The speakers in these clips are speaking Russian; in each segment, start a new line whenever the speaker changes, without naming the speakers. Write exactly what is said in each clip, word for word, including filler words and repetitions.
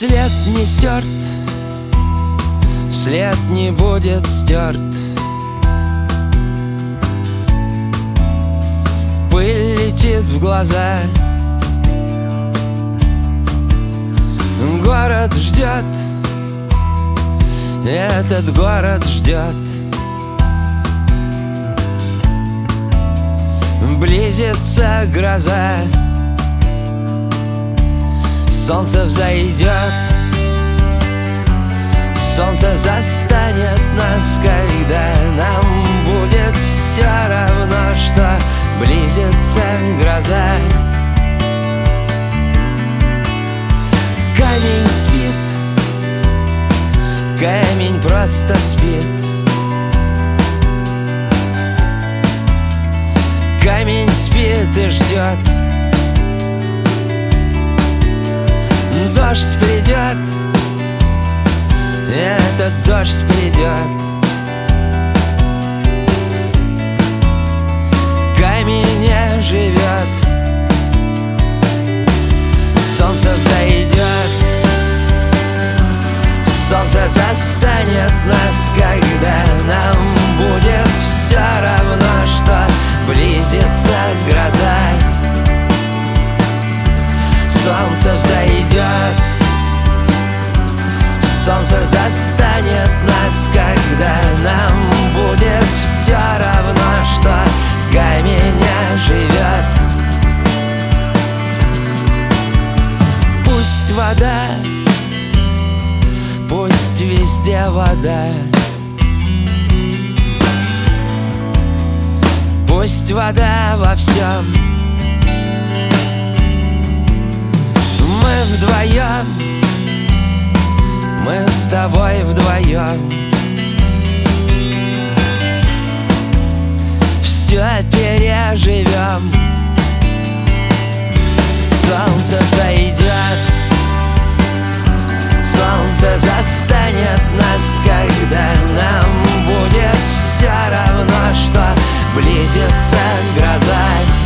След не стерт, след не будет стерт. Пыль летит в глаза. Город ждет, этот город ждет. Близится гроза, солнце взойдет, солнце застанет нас, когда нам будет все равно, что близится гроза. Камень спит, камень просто спит. Камень спит и ждет. Дождь придет, этот дождь придет. Камень не живет. Солнце взойдет, солнце застанет нас, когда нам будет все равно, что близится гроза. Солнце взойдет, солнце застанет нас, когда нам будет все равно, что камень не живет. Пусть вода, пусть везде вода. Пусть вода во всем. Мы вдвоем, мы с тобой вдвоем. Все переживем. Солнце взойдет, солнце застанет нас, когда нам будет все равно, что близится гроза.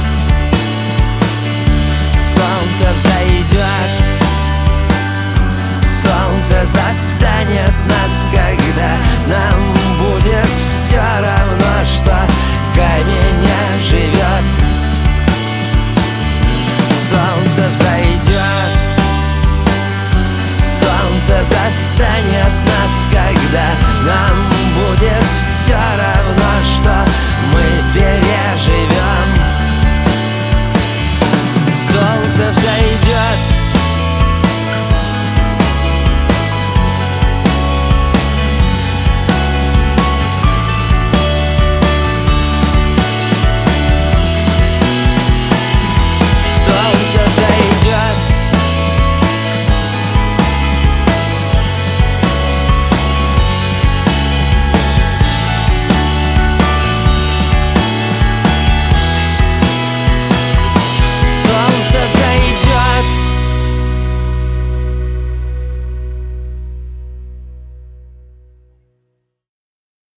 Солнце взойдет, солнце застанет нас, когда нам